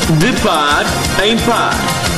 De par em par.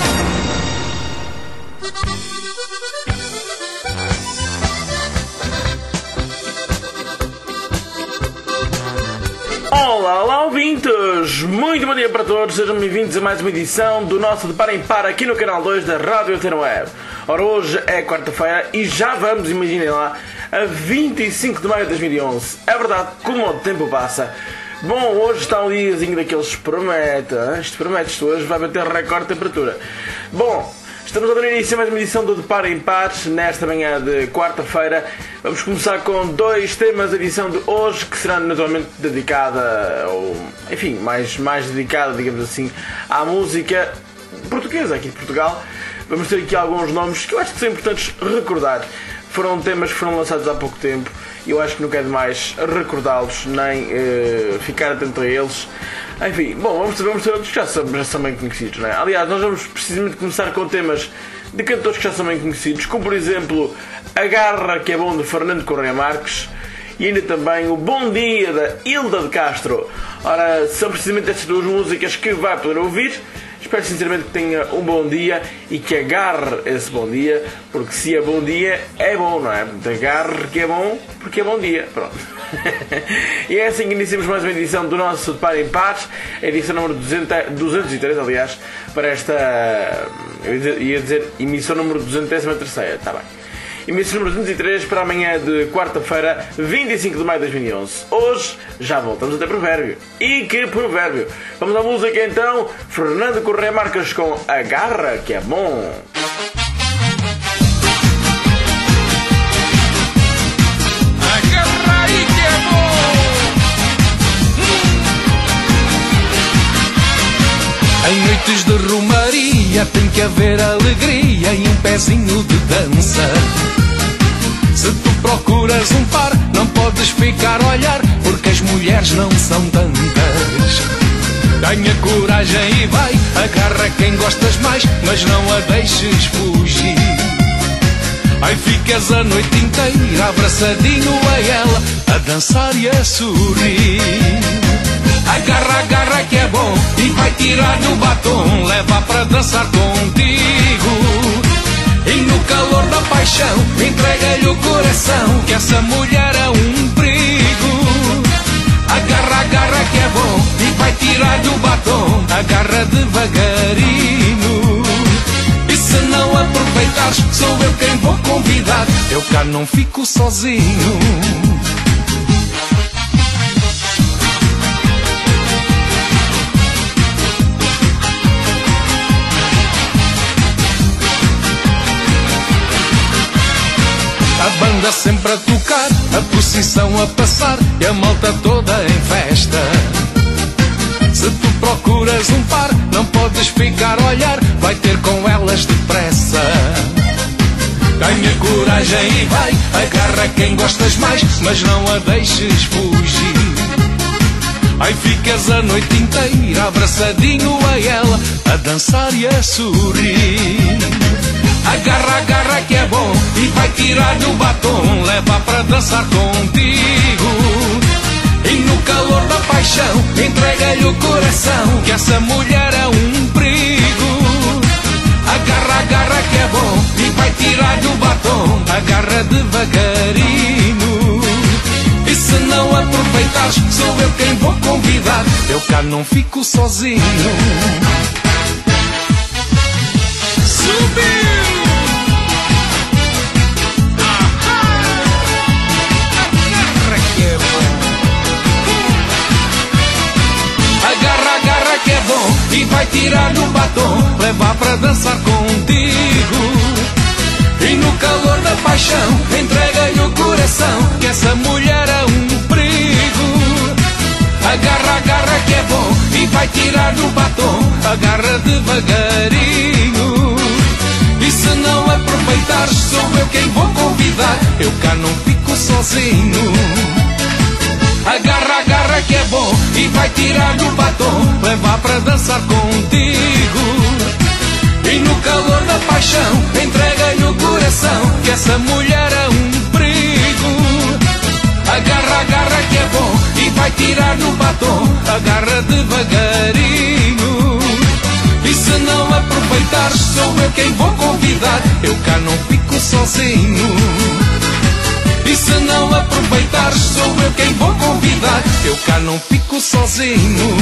Olá, olá ouvintes! Muito bom dia para todos, sejam bem-vindos a mais uma edição do nosso De Par em Par aqui no canal 2 da Rádio Antena Web. Ora, hoje é quarta-feira e já vamos, imaginem lá, a 25 de maio de 2011. É verdade, como o tempo passa. Bom, hoje está um diazinho daqueles que promete, isto hoje vai bater recorde de temperatura. Bom, estamos a dar início a mais uma edição do De Par em Par, nesta manhã de quarta-feira. Vamos começar com dois temas da edição de hoje, que será naturalmente dedicada, ou enfim, mais dedicada, digamos assim, à música portuguesa aqui de Portugal. Vamos ter aqui alguns nomes que eu acho que são importantes recordar. Foram temas que foram lançados há pouco tempo e eu acho que nunca é demais recordá-los, nem ficar atento a eles. Enfim, bom, vamos ter outros que já são bem conhecidos, não é? Aliás, nós vamos precisamente começar com temas de cantores que já são bem conhecidos, como por exemplo A Garra, que é bom, de Fernando Correia Marques, e ainda também o Bom Dia, da Hilda de Castro. Ora, são precisamente estas duas músicas que vai poder ouvir. Espero sinceramente que tenha um bom dia e que agarre esse bom dia, porque se é bom dia, é bom, não é? Agarre que é bom, porque é bom dia. Pronto. E é assim que iniciamos mais uma edição do nosso De Par em Par, a edição número 203, aliás, para esta, eu ia dizer, emissão número 203ª, está bem. Emissão número 203 para amanhã de quarta-feira, 25 de maio de 2011. Hoje já voltamos a ter provérbio. E que provérbio! Vamos à música então, Fernando Correia Marques com A Garra, que é bom. Agarra aí que é bom. Em noites de romaria tem que haver alegria e um pezinho de dança. Se tu procuras um par, não podes ficar a olhar, porque as mulheres não são tantas. Ganha coragem e vai, agarra quem gostas mais, mas não a deixes fugir. Aí ficas a noite inteira abraçadinho a ela, a dançar e a sorrir. Agarra, agarra que é bom e vai tirar do batom, leva para dançar contigo. E no calor da paixão entrega-lhe o coração, que essa mulher é um perigo. Agarra, agarra que é bom e vai tirar do batom, agarra devagarinho. E se não aproveitares, sou eu quem vou convidar, eu cá não fico sozinho. A banda sempre a tocar, a procissão a passar e a malta toda em festa. Se tu procuras um par, não podes ficar a olhar, vai ter com elas depressa. Ganha coragem e vai, agarra quem gostas mais, mas não a deixes fugir. Aí ficas a noite inteira abraçadinho a ela, a dançar e a sorrir. Agarra, agarra que é bom e vai tirar do batom, leva para dançar contigo. E no calor da paixão entrega-lhe o coração, que essa mulher é um perigo. Agarra, agarra que é bom e vai tirar do batom, agarra devagarinho. E se não aproveitares, sou eu quem vou convidar, eu cá não fico sozinho. Subiu! Agarra, agarra que é bom e vai tirar do batom, levar para dançar contigo. E no calor da paixão entrega-lhe o coração, que essa mulher é um perigo. Agarra, agarra que é bom e vai tirar do batom, agarra devagarinho. E se não aproveitares, sou eu quem vou convidar, eu cá não fico sozinho. Agarra, agarra que é bom e vai tirar do batom, levar para dançar contigo. E no calor da paixão entrega-lhe o coração, que essa mulher é um perigo. Agarra, agarra que é bom e vai tirar do batom, agarra devagarinho. eu quem vou convidar. Eu cá não fico sozinho. E se não aproveitares, sou eu quem vou convidar. Eu cá não fico sozinho.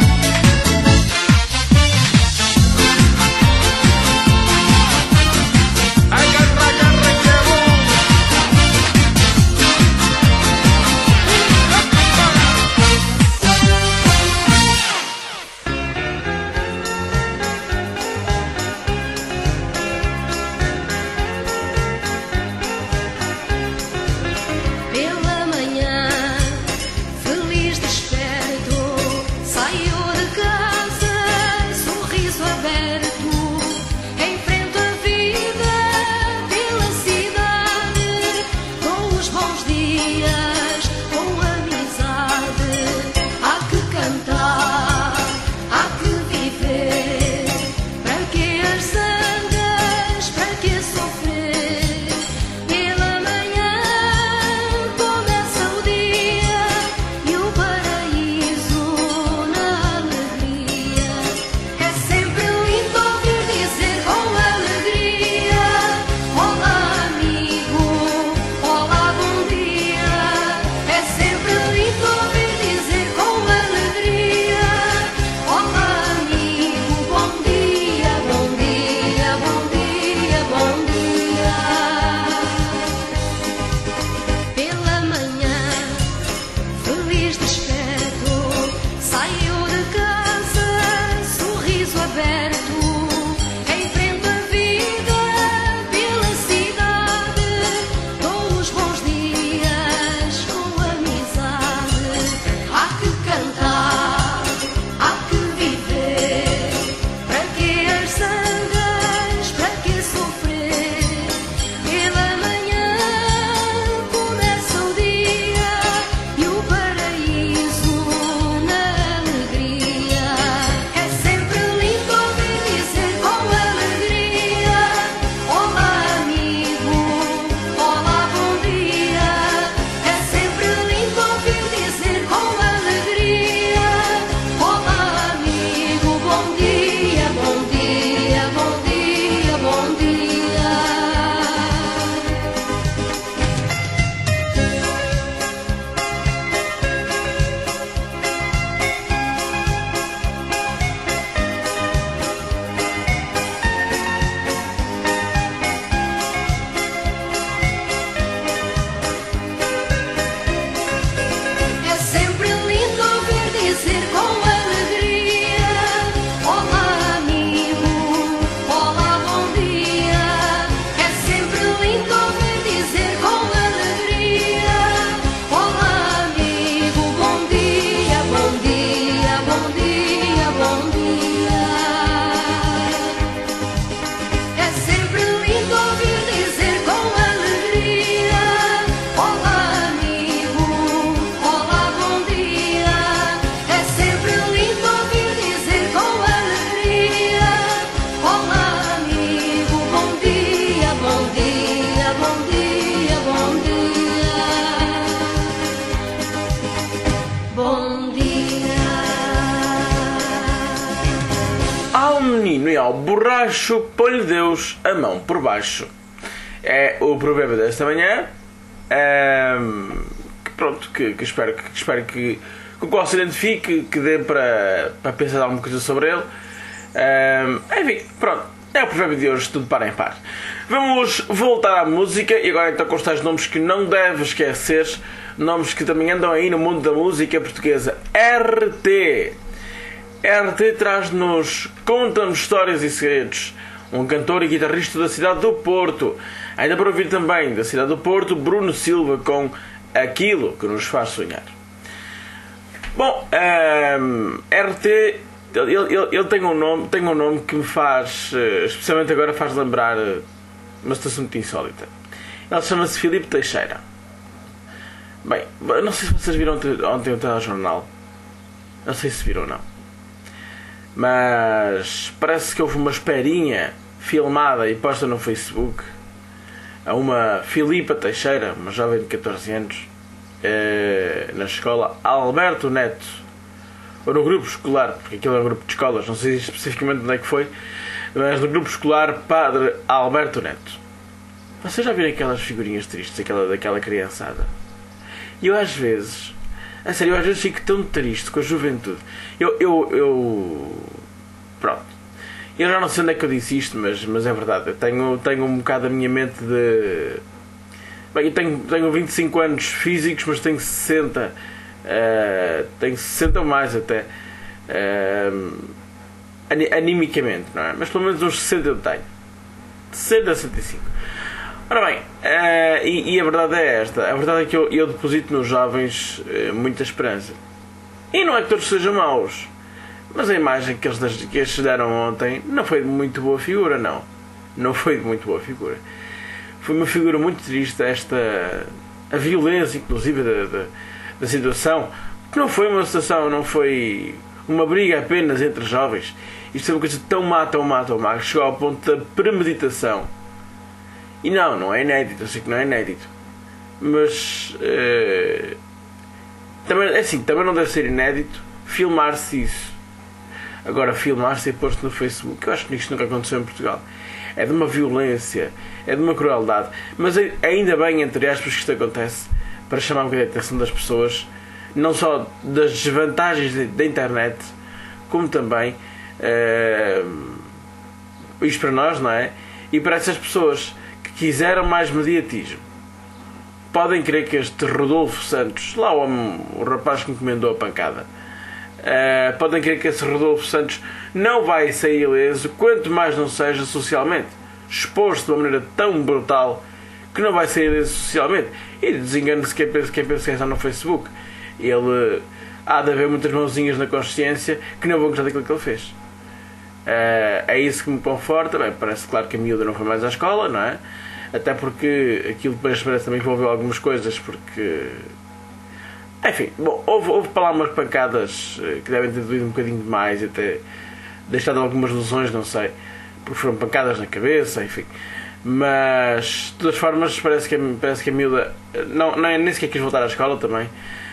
E ao borracho põe-lhe Deus a mão por baixo. É o provérbio desta manhã. Que espero que com o qual se identifique, que dê para pensar alguma coisa sobre ele. Enfim, pronto. É o provérbio de hoje, tudo par em par. Vamos voltar à música e agora então com os tais nomes que não deves esquecer, nomes que também andam aí no mundo da música portuguesa. RT traz-nos, conta-nos histórias e segredos. Um cantor e guitarrista da cidade do Porto. Ainda para ouvir também da cidade do Porto, Bruno Silva com Aquilo que nos faz sonhar. Bom, RT, ele tem um nome que me faz, especialmente agora, faz lembrar uma situação muito insólita. Ele chama-se Filipe Teixeira. Bem, não sei se vocês viram ontem o telejornal. Não sei se viram ou não. Mas parece que houve uma esperinha filmada e posta no Facebook a uma Filipa Teixeira, uma jovem de 14 anos, na escola Alberto Neto, ou no grupo escolar, porque aquilo é um grupo de escolas, não sei especificamente onde é que foi, mas do grupo escolar Padre Alberto Neto. Vocês já viram aquelas figurinhas tristes daquela criançada? E eu às vezes, a sério, eu às vezes fico tão triste com a juventude. Pronto. Eu já não sei onde é que eu disse isto, mas é verdade. Eu tenho um bocado a minha mente de... Bem, eu tenho 25 anos físicos, mas tenho 60. Tenho 60 ou mais até. Animicamente, não é? Mas pelo menos uns 60 eu tenho. 60 a 65. Ora bem, e a verdade é esta. A verdade é que eu deposito nos jovens muita esperança. E não é que todos sejam maus, mas a imagem que eles deram ontem não foi de muito boa figura, não. Não foi de muito boa figura. Foi uma figura muito triste a violência, inclusive, da situação. Que não foi uma situação, não foi uma briga apenas entre jovens. Isto é uma coisa tão má, que chegou ao ponto da premeditação. E não é inédito, eu sei que não é inédito. Mas também não deve ser inédito filmar-se isso. Agora, filmar-se e pôr-se no Facebook, eu acho que isto nunca aconteceu em Portugal. É de uma violência, é de uma crueldade. Mas ainda bem, entre aspas, que isto acontece, para chamar um bocadinho a atenção das pessoas, não só das desvantagens da internet, como também isto para nós, não é? E para essas pessoas que quiseram mais mediatismo. Podem crer que este Rodolfo Santos, lá o rapaz que me encomendou a pancada, podem crer que esse Rodolfo Santos não vai sair ileso, quanto mais não seja socialmente. Exposto de uma maneira tão brutal que não vai sair ileso socialmente. E desengane-se quem pensa que está no Facebook. Ele há de haver muitas mãozinhas na consciência que não vão gostar daquilo que ele fez. É isso que me conforta. Bem, parece claro que a miúda não foi mais à escola, não é? Até porque aquilo depois parece também envolveu algumas coisas, porque... Enfim, bom, houve para lá umas pancadas que devem ter doído um bocadinho demais e até deixado algumas lesões, não sei, porque foram pancadas na cabeça, enfim. Mas, de todas formas, parece que a miúda nem sequer quis voltar à escola também.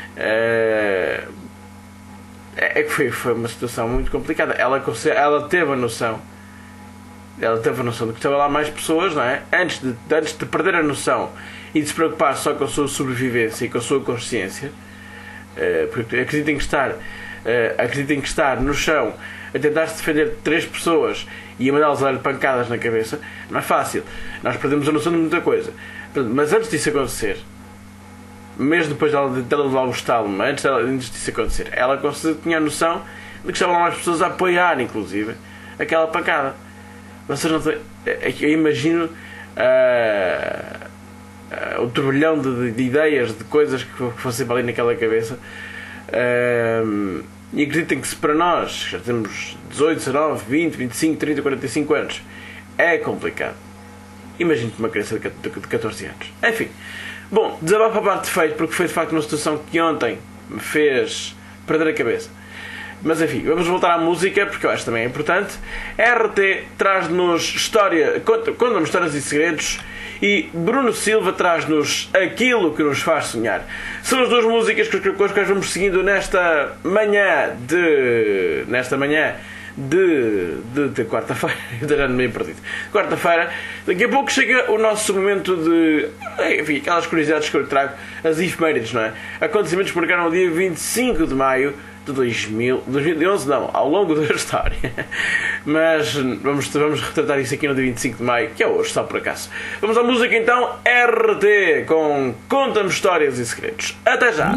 É que foi uma situação muito complicada. Ela teve a noção de que estava lá mais pessoas, não é? Antes de perder a noção e de se preocupar só com a sua sobrevivência e com a sua consciência, porque acreditem que estar no chão a tentar-se defender de 3 pessoas e a mandá-las a dar pancadas na cabeça não é fácil. Nós perdemos a noção de muita coisa. Mas antes disso acontecer, mesmo depois dela levar o estalo, mas antes disso acontecer, ela tinha a noção de que estavam lá mais pessoas a apoiar, inclusive, aquela pancada. Vocês não têm... Eu imagino o turbilhão de ideias, de coisas que fossem para ali naquela cabeça. E acreditem que se para nós, que já temos 18, 19, 20, 25, 30, 45 anos, é complicado. Imagine uma criança de 14 anos. Enfim. Bom, desabafo à parte feito, porque foi de facto uma situação que ontem me fez perder a cabeça. Mas enfim, vamos voltar à música, porque eu acho que também é importante. RT traz-nos conta-nos histórias e segredos, e Bruno Silva traz-nos Aquilo que nos faz sonhar. São as duas músicas com as quais vamos seguindo nesta manhã de quarta-feira. Eu já meio perdido. Quarta-feira. Daqui a pouco chega o nosso momento de... Enfim, aquelas curiosidades que eu trago, as efemérides, não é? Acontecimentos que marcaram no dia 25 de maio de 2011, não, ao longo da história. Mas vamos retratar isso aqui no dia 25 de maio, que é hoje, só por acaso. Vamos à música então, RT, com Conta-me Histórias e Segredos. Até já!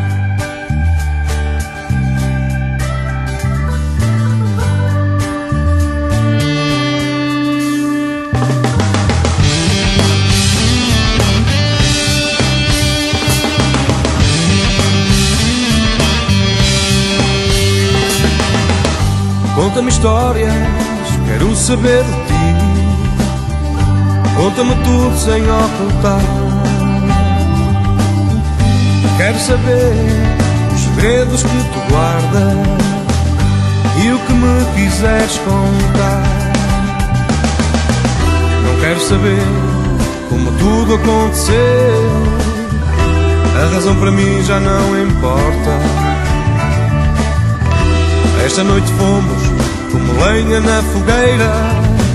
Conta-me histórias, quero saber de ti. Conta-me tudo sem ocultar. Quero saber os segredos que tu guardas e o que me quiseres contar. Não quero saber como tudo aconteceu, a razão para mim já não importa. Esta noite fomos como lenha na fogueira,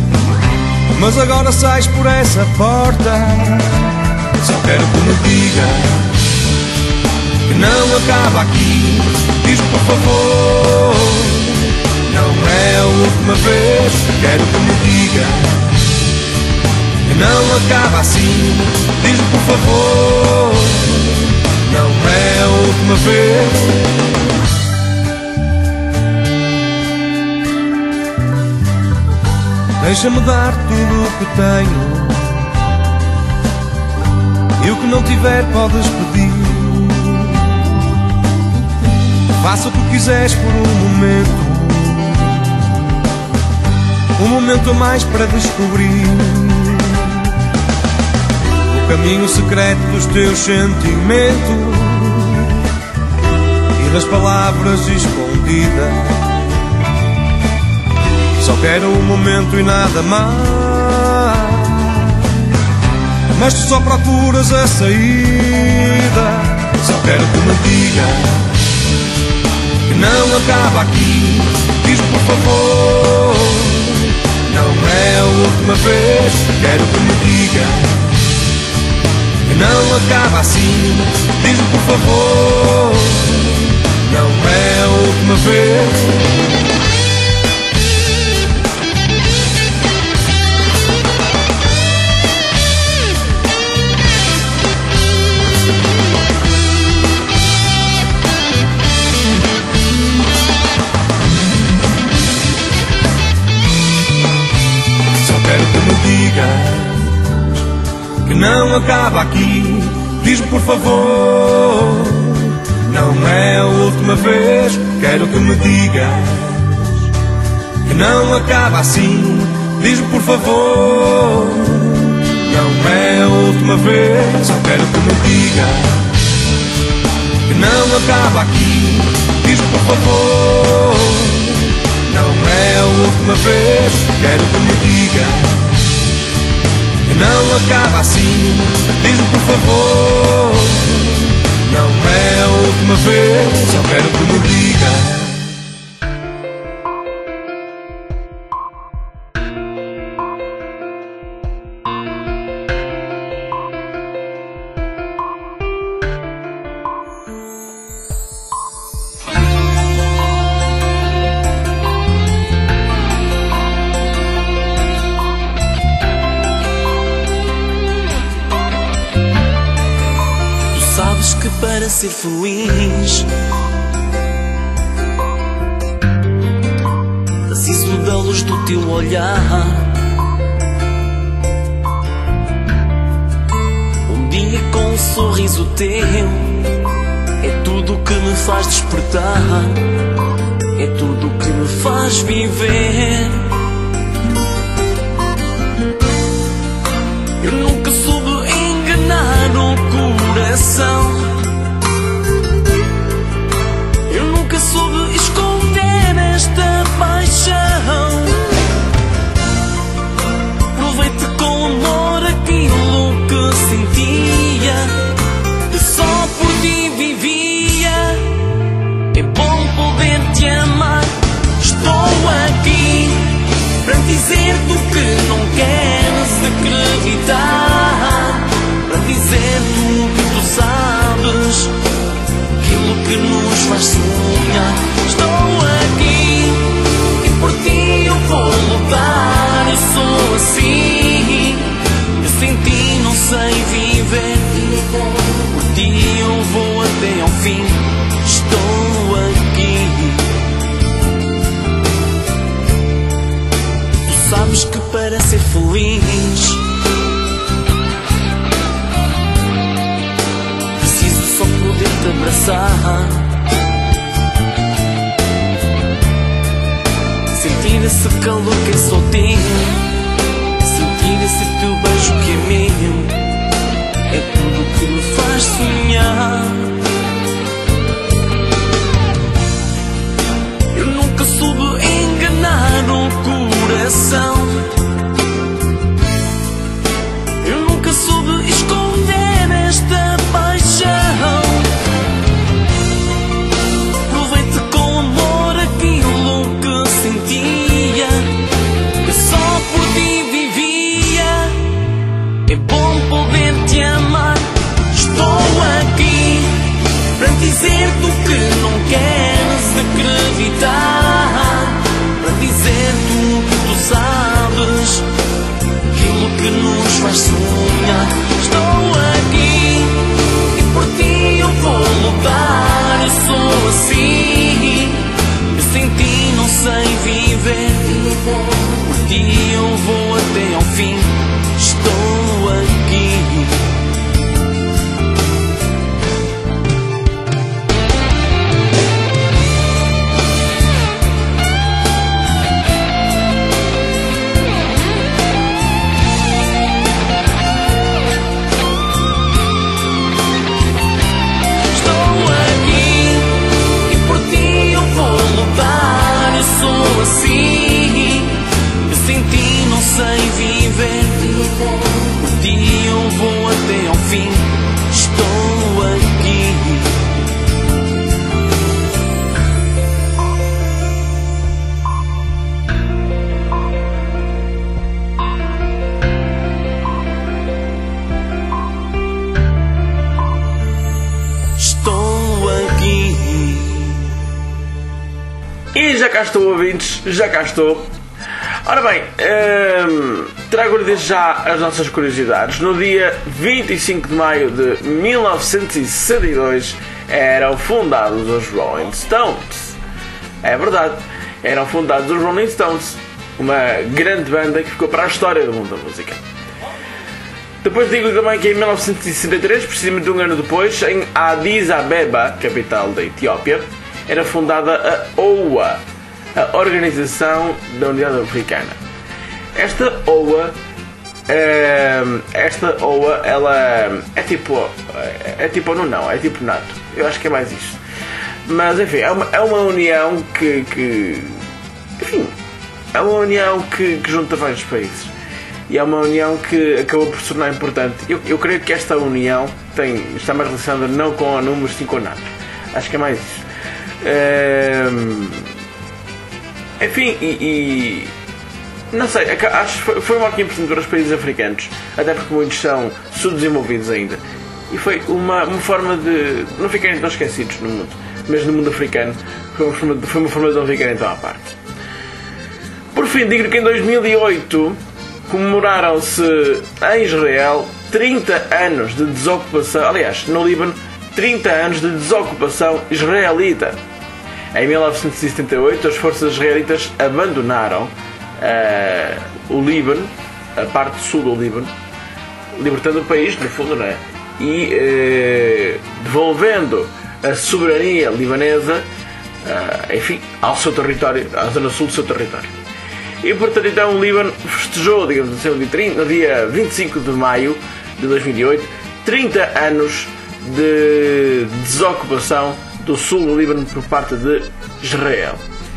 mas agora sais por essa porta. Só quero que me digas que não acaba aqui. Diz-me por favor, não é a última vez. Quero que me digas que não acaba assim. Diz-me por favor, não é a última vez. Deixa-me dar tudo o que tenho, e o que não tiver podes pedir. Faça o que quiseres por um momento a mais para descobrir o caminho secreto dos teus sentimentos e das palavras escondidas. Só quero um momento e nada mais, mas tu só procuras a saída. Só quero que me digas que não acaba aqui. Diz-me por favor, não é a última vez. Quero que me digas que não acaba assim. Diz-me por favor, não é a última vez. Quero que me digas que não acaba aqui. Diz-me por favor, não é a última vez. Quero que me digas que não acaba assim. Diz-me por favor, não é a última vez. Só quero que me digas que não acaba aqui. Diz-me por favor, não é a última vez. Quero que me digas que não acaba assim. Diz-me por favor, não é a última vez. Só quero que me digas. Que para ser feliz preciso da luz do teu olhar. Um dia com um sorriso teu é tudo que me faz despertar, é tudo que me faz viver. Eu nunca soube enganar o coração, eu nunca soube esconder esta paixão. Provei-te com amor aquilo que sentia, que só por ti vivia. É bom poder te amar. Estou aqui para dizer do que não queres acreditar, para dizer o que tu sabes, aquilo que nos faz sonhar. Estou aqui e por ti eu vou lutar. Eu sou assim, eu sem ti não sei viver. Por ti eu vou até ao fim. Estou aqui. Tu sabes que para ser feliz preciso só poder te abraçar, sentir esse calor que é só teu, sentir esse teu beijo que é meu. É tudo que me faz sonhar. Eu nunca soube enganar o coração, eu nunca soube esconder esta paixão. Provei-te com amor aquilo que sentia, que só por ti vivia. E já cá estou, ouvintes, já cá estou. Ora bem, trago-lhe desde já as nossas curiosidades. No dia 25 de maio de 1962 eram fundados os Rolling Stones. É verdade, eram fundados os Rolling Stones, uma grande banda que ficou para a história do mundo da música. Depois digo também que em 1963, precisamente um ano depois, em Addis Abeba, capital da Etiópia, era fundada a OUA, a Organização da Unidade Africana. Esta OUA, ela é tipo ONU, não, é tipo NATO. Eu acho que é mais isto. Mas enfim, é uma união que enfim, é uma união que junta vários países. E é uma união que acabou por se tornar importante. Eu creio que esta união está mais relacionada não com a ONU, mas sim com a NATO. Acho que é mais isso. Enfim, não sei, acho que foi uma marca importante para os países africanos, até porque muitos são subdesenvolvidos ainda. E foi uma forma de não ficarem tão esquecidos no mundo. Mas no mundo africano foi uma forma de não ficarem tão à parte. Por fim, digo que em 2008 comemoraram-se em Israel 30 anos de desocupação, aliás, no Líbano, 30 anos de desocupação israelita. Em 1978, as forças israelitas abandonaram o Líbano, a parte sul do Líbano, libertando o país, no fundo, não é? E devolvendo a soberania libanesa, enfim, ao seu território, à zona sul do seu território. E, portanto, então o Líbano festejou, digamos assim, no dia 25 de maio de 2008, 30 anos de desocupação do sul do Líbano por parte de Israel.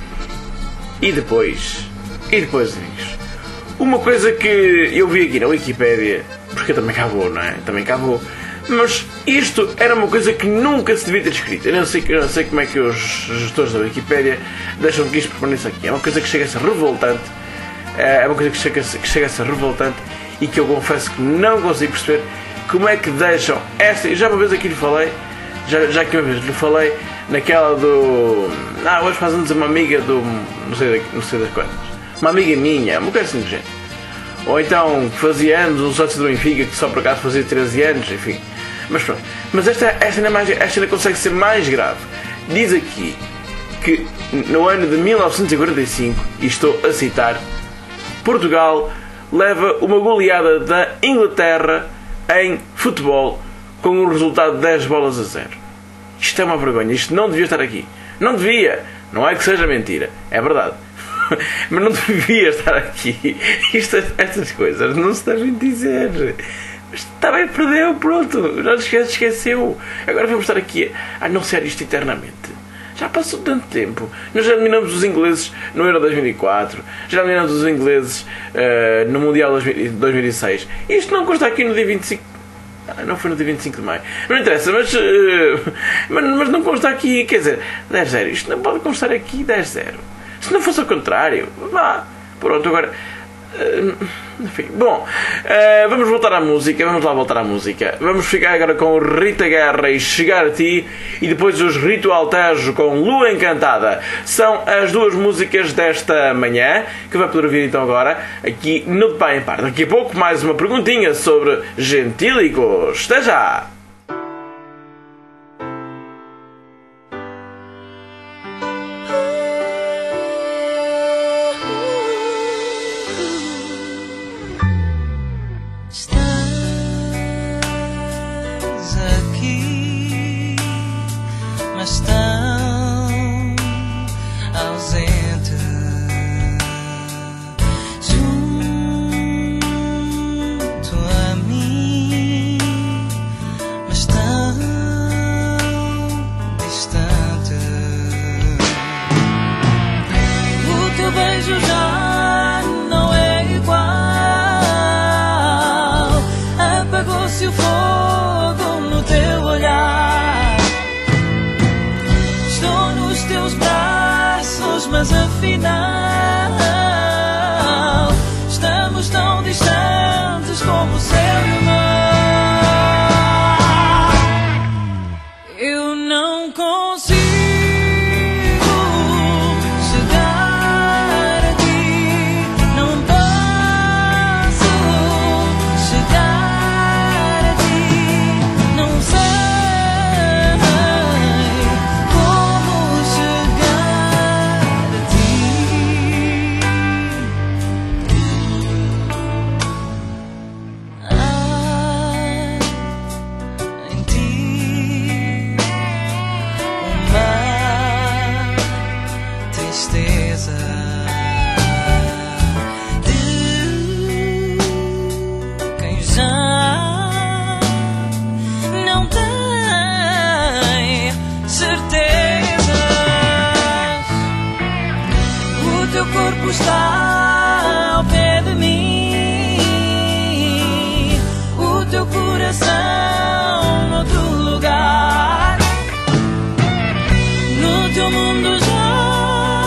E depois amigos, uma coisa que eu vi aqui na Wikipédia, porque eu também cá vou, não é? Também cá vou. Mas isto era uma coisa que nunca se devia ter escrito. Eu não sei como é que os gestores da Wikipédia deixam que isto permaneça aqui. É uma coisa que chega a ser revoltante. É uma coisa que chega a ser revoltante e que eu confesso que não consigo perceber como é que deixam esta. Já uma vez aqui lhe falei, já que uma vez lhe falei naquela do. Hoje faz anos uma amiga do. Não sei das quantas. Uma amiga minha, uma coisa assim do género. Ou então fazia anos um sócio do Benfica que só por acaso fazia 13 anos, enfim. Mas pronto. Mas esta ainda consegue ser mais grave. Diz aqui que no ano de 1945, e estou a citar, Portugal leva uma goleada da Inglaterra em futebol com um resultado de 10-0. Isto é uma vergonha. Isto não devia estar aqui. Não devia. Não é que seja mentira. É verdade. Mas não devia estar aqui. Estas coisas não se devem dizer. Mas está bem, perdeu, pronto. Já esqueceu. Agora vamos estar aqui a anunciar isto eternamente. Já passou tanto tempo. Nós já eliminamos os ingleses no Euro 2004. Já eliminamos os ingleses no Mundial 2006. Isto não consta aqui no dia 25. Não foi no dia 25 de maio. Não interessa, mas não consta aqui. Quer dizer, 10-0. Isto não pode constar aqui 10-0. Se não fosse ao contrário, vá. Pronto, agora. Enfim, bom, vamos voltar à música. Vamos lá voltar à música. Vamos ficar agora com Rita Guerra e Chegar a Ti, e depois os Ritual Tejo com Lua Encantada. São as duas músicas desta manhã que vai poder ouvir então agora aqui no De Par em Par. Daqui a pouco mais uma perguntinha sobre gentílicos. Até já! mas afinal estamos tão distantes como o céu e o mar. Eu não consigo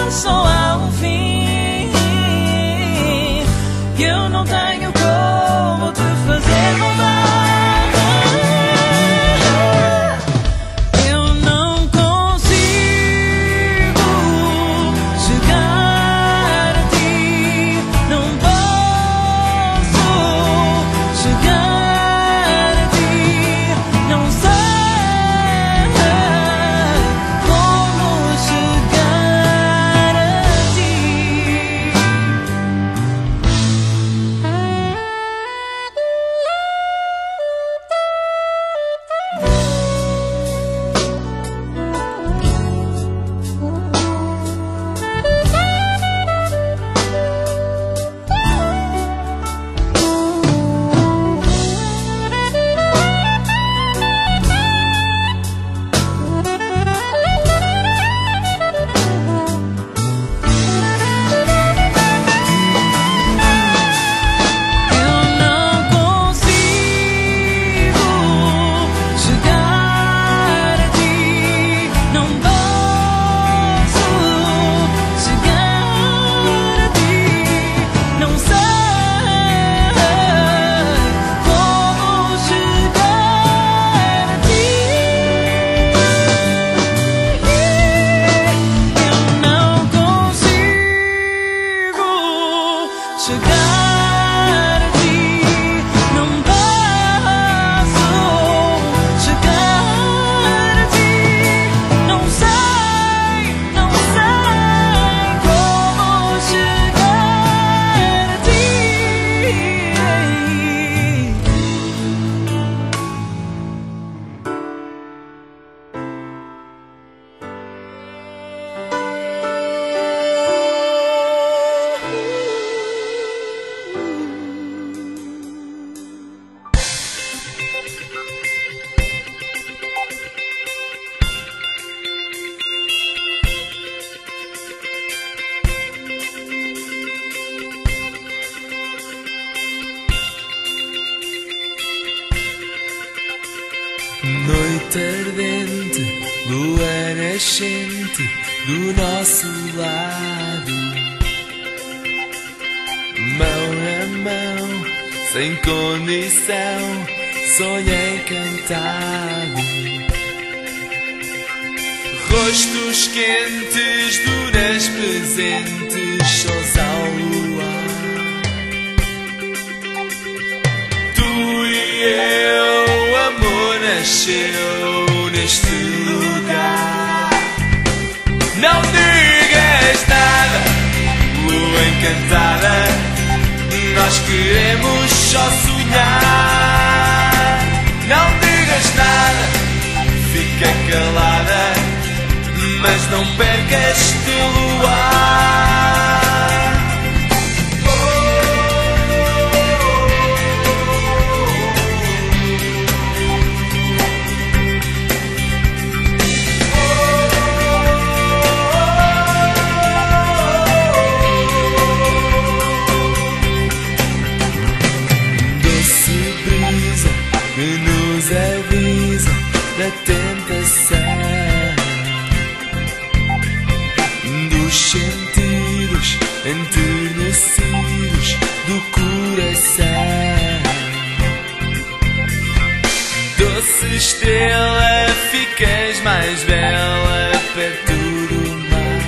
só há um fim. Eu não tenho como te fazer voltar. Eu não consigo chegar a ti. Não posso chegar a ti. Não sei como chegar a ti. Eu não consigo chegar a ti. Não posso chegar a ti. Não sei como chegar a ti. Eu não consigo chegar a ti. Não posso chegar a ti. Não sei como chegar a ti. Noite ardente, lua nascente do nosso lado. Mão a mão, sem condição, sonho encantado. Rostos quentes, duras presentes, sós ao luar. Tu e eu, amor nasceu neste lugar. Não digas nada, lua encantada, nós queremos só sonhar. Não digas nada, fica calada, mas não percas teu luar. Doce brisa que nos avisa da tentação, dos sentidos enternecidos do coração. Doce estrela, ficas mais bela perto do mar.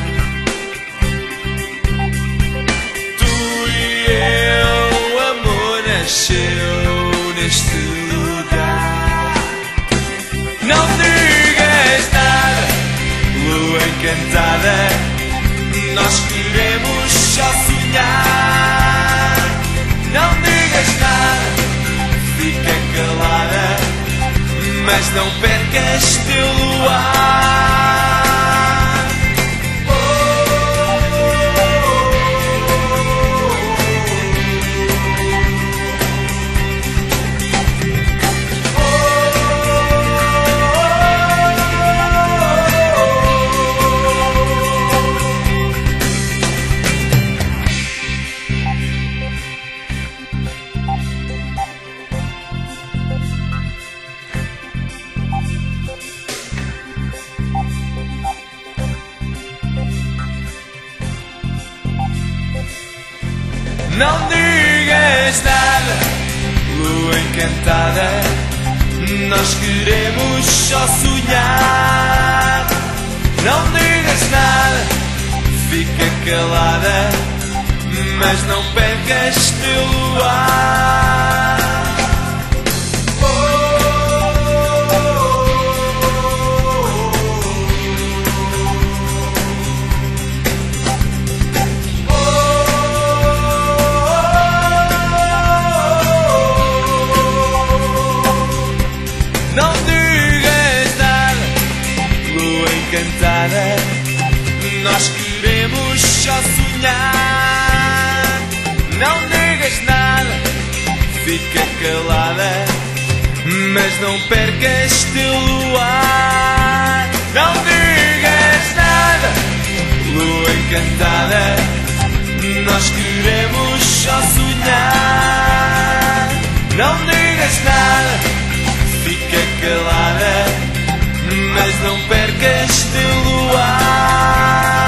Tu e eu, amor nasceu neste lugar. Não digas nada, lua encantada, nós queremos só sonhar. Não digas nada, fica calada, mas não percas teu luar. Não digas nada, lua encantada, nós queremos só sonhar. Não digas nada, fica calada, mas não percas teu luar. Não digas nada, lua encantada, nós queremos só sonhar. Não digas nada, fica calada, mas não percas teu luar. Não digas nada, lua encantada, nós queremos só sonhar. Não digas nada, fica calada, mas não percas teu luar.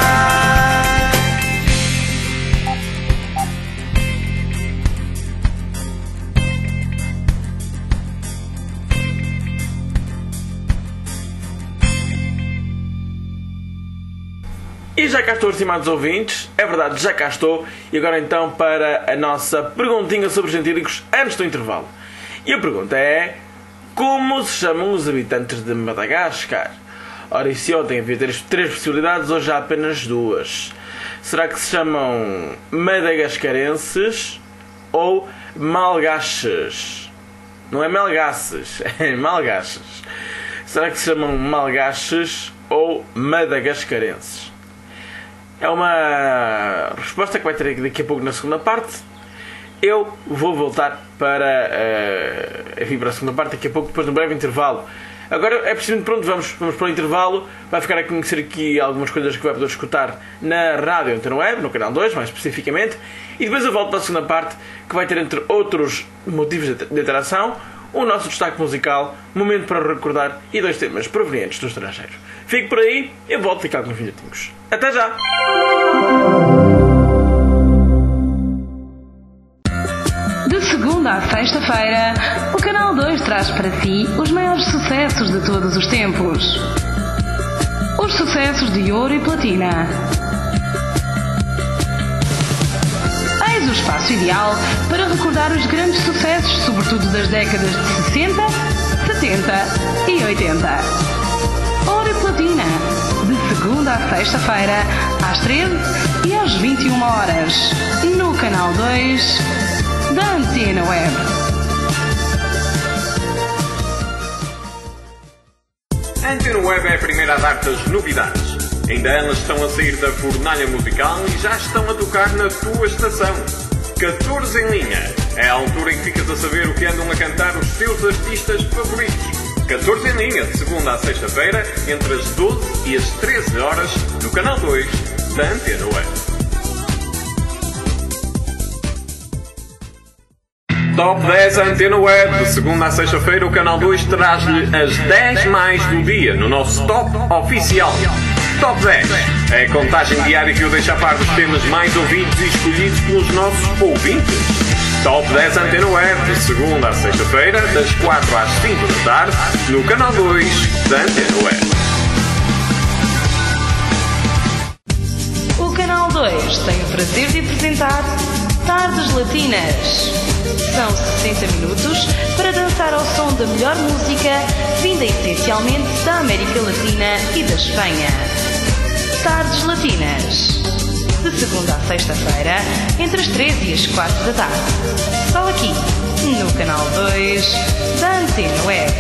E já cá estou, estimados ouvintes, é verdade, já cá estou. E agora então para a nossa perguntinha sobre gentílicos antes do intervalo. E a pergunta é: como se chamam os habitantes de Madagascar? Ora, e se ontem havia três possibilidades, hoje há apenas duas. Será que se chamam madagascarenses ou malgaches? Não é melgaçes, é malgaches. Será que se chamam malgaches ou madagascarenses? É uma resposta que vai ter daqui a pouco na segunda parte. Eu vou voltar para a segunda parte daqui a pouco, depois de um breve intervalo. Agora é preciso, pronto, vamos para o intervalo. Vai ficar a conhecer aqui algumas coisas que vai poder escutar na Rádio Antena Web, no canal 2, mais especificamente. E depois eu volto para a segunda parte, que vai ter, entre outros motivos de interação, o nosso destaque musical, momento para recordar e 2 temas provenientes do estrangeiro. Fique por aí, eu volto a ficar com uns minutinhos. Até já! De segunda à sexta-feira, o Canal 2 traz para si os maiores sucessos de todos os tempos. Os sucessos de ouro e platina. Eis o espaço ideal para recordar os grandes sucessos, sobretudo das décadas de 60, 70 e 80. Ouro e platina, de segunda à sexta-feira, às 13 e às 21 horas, no Canal 2 da Antena Web. A Antena Web é a primeira a dar-te as novidades. Ainda elas estão a sair da fornalha musical e já estão a tocar na tua estação. 14 em linha. É a altura em que ficas a saber o que andam a cantar os teus artistas favoritos. 14 em linha, de segunda à sexta-feira, entre as 12 e as 13 horas, no Canal 2 da Antena Web. Top 10 Antena Web. De segunda à sexta-feira, o Canal 2 traz-lhe as 10 mais do dia no nosso Top Oficial. Top 10 é a contagem diária que o deixa a par dos temas mais ouvidos e escolhidos pelos nossos ouvintes. Top 10 Antena Web, de segunda à sexta-feira, das 4 às 5 da tarde, no Canal 2 da Antena Web. O Canal 2 tem o prazer de apresentar Tardes Latinas. São 60 minutos para dançar ao som da melhor música vinda essencialmente da América Latina e da Espanha. Tardes Latinas. De segunda à sexta-feira, entre as 13 e as 4 da tarde. Só aqui, no Canal 2 da Antena Web.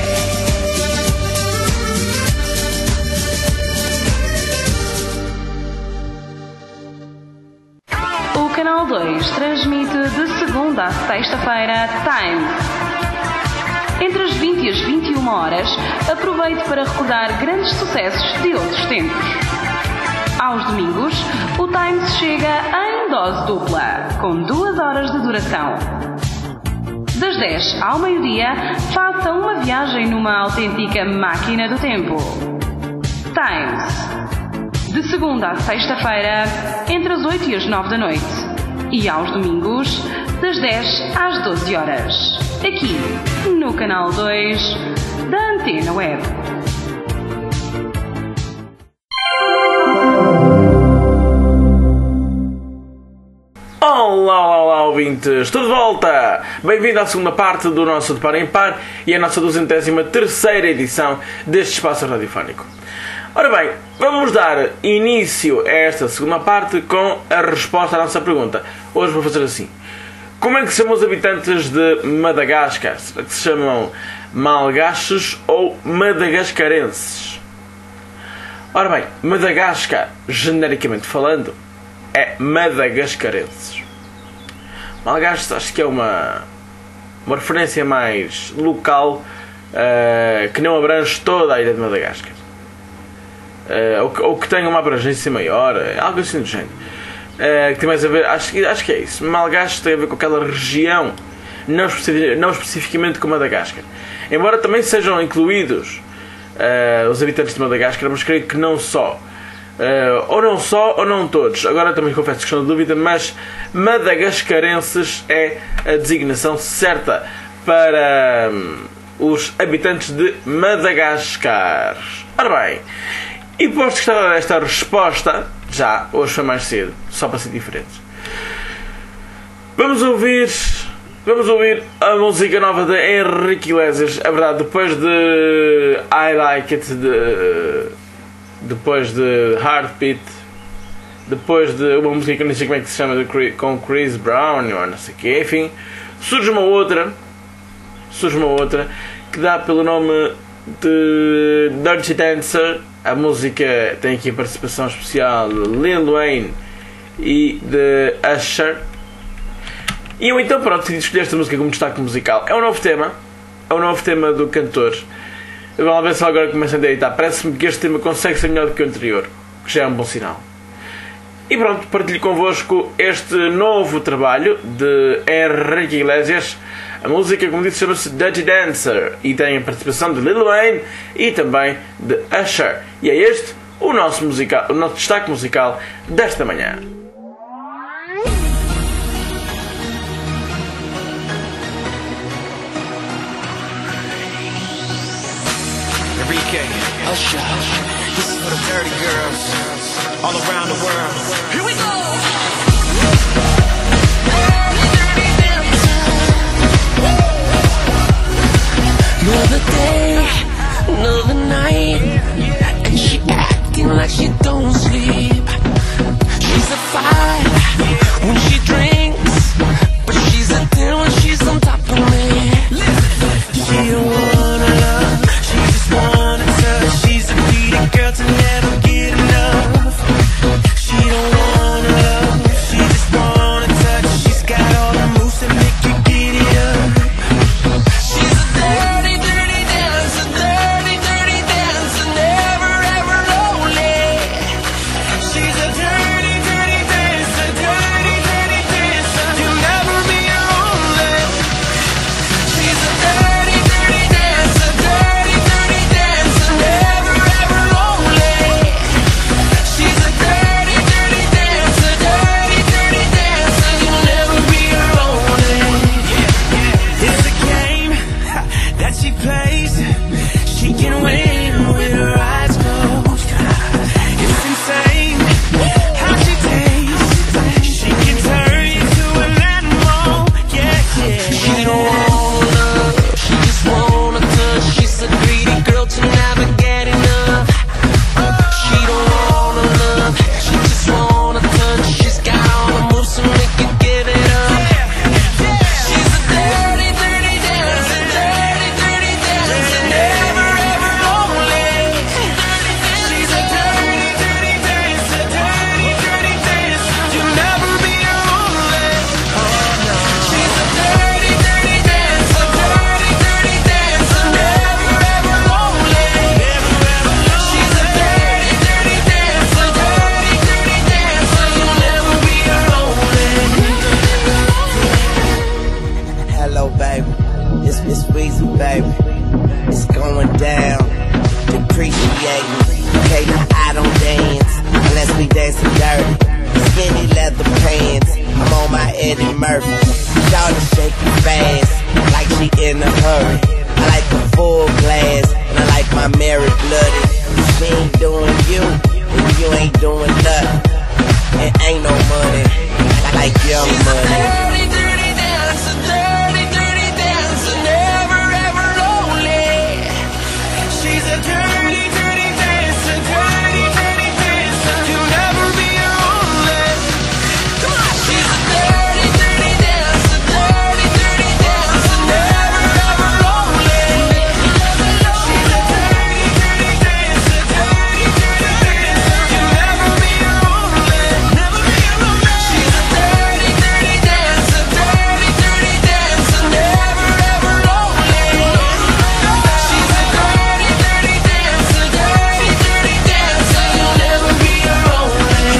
O Canal 2 transmite de segunda à sexta-feira Times. Entre as 20 e as 21 horas, aproveite para recordar grandes sucessos de outros tempos. Aos domingos, o Times chega em dose dupla, com 2 horas de duração. Das 10 ao meio-dia, faça uma viagem numa autêntica máquina do tempo. Times. De segunda à sexta-feira, entre as 8 e as 9 da noite. e aos domingos, das 10 às 12 horas, aqui no canal 2 da Antena Web. Olá, ouvintes! Tudo de volta! Bem-vindo à segunda parte do nosso De Par em Par e à nossa 203ª edição deste espaço radiofónico. Ora bem, vamos dar início a esta segunda parte com a resposta à nossa pergunta. Hoje vou fazer assim. Como é que se chamam os habitantes de Madagascar? Será que se chamam malgaches ou madagascarenses? Ora bem, Madagascar, genericamente falando, é madagascarenses. Malgaches acho que é uma referência mais local, que não abrange toda a ilha de Madagascar, ou que tenha uma abrangência maior, algo assim do género, que tem mais a ver, acho que é isso. Malgaches tem a ver com aquela região, não especificamente com Madagascar, embora também sejam incluídos os habitantes de Madagascar, mas creio que não só. Ou não todos. Agora também confesso que estou na dúvida, mas madagascarenses é a designação certa para os habitantes de Madagascar. Ora bem, e posto que está dada esta resposta, já hoje foi mais cedo, só para ser diferente, vamos ouvir a música nova de Henrique Iglesias. A verdade, depois de I Like It, depois de Heartbeat, depois de uma música que não sei como é que se chama, com Chris Brown ou não sei o que, enfim, surge uma outra que dá pelo nome de Dirty Dancer. A música tem aqui a participação especial de Lil Wayne e de Usher. E eu então decidi escolher esta música como destaque musical. É um novo tema do cantor. Vamos ver se agora começa a deitar. Parece-me que este tema consegue ser melhor do que o anterior, que já é um bom sinal. E pronto, partilho convosco este novo trabalho de Henrique Iglesias. A música, como disse, chama-se Dirty Dancer e tem a participação de Lil Wayne e também de Usher. E é este o nosso destaque musical desta manhã. Usher, this is for the dirty girls all around the world. Here we go! Another day, another night, and she acting like she don't sleep. She's a 5 when she drinks, but she's a 10 when she's on top of me. She don't wanna love, she just wanna touch. She's a greedy girl to never get enough. She don't wanna love, she just wanna touch. She's got all the moves that make you get it up. She's a dirty, dirty dancer, dirty, dirty dancer, never ever lonely. She's a dirty, dirty dancer, dirty, dirty dancer, you'll never be lonely. She's a dirty, dirty dancer, dirty, dirty dancer, never ever lonely. She's a dirty, dirty dancer, dirty, dirty dancer, you'll never be lonely. It's a game that she plays. She can win with her eyes closed. It's insane how she tastes. She can turn you to an animal. Yeah. She don't wanna love, she just wanna touch. She's a greedy girl to never get enough. She don't wanna love, she just wanna touch. She's got all the moves to make you give it up. She's a dirty, dirty dancer, dirty, dirty dancer, never ever lonely. She's a dirty, dirty dancer, dirty, dirty dancer, you'll never be lonely. Oh no. She's a dirty, dirty dancer, dirty, dirty dancer, never ever lonely. She's a dirty, dirty dancer, dirty, dirty dancer, you'll never be lonely. Hello, baby. It's Weezy, baby. It's going down. Depreciate me. Okay, now I don't dance unless we dancing dirty. Skinny leather pants, I'm on my Eddie Murphy. Shawty shaking fast, like she in a hurry. I like a full glass, and I like my Mary bloody. She ain't doing you, and you ain't doing nothing. It ain't no money, like your money. Dirty, dirty dancer, dirty, dirty dancer, never ever lonely. She's a dirty, dirty dancer, dirty, dirty dancer, you'll never be lonely. Come on, she's a dirty, dirty dancer, dirty, dirty dancer, never ever lonely. She's a dirty, dirty dancer, dirty, dirty dancer, you'll never be lonely. Never be lonely. She's a dirty, dirty dancer, dirty, dirty dancer, never ever lonely. She's a dirty, dirty dancer, dirty, dirty dancer, you'll never be lonely.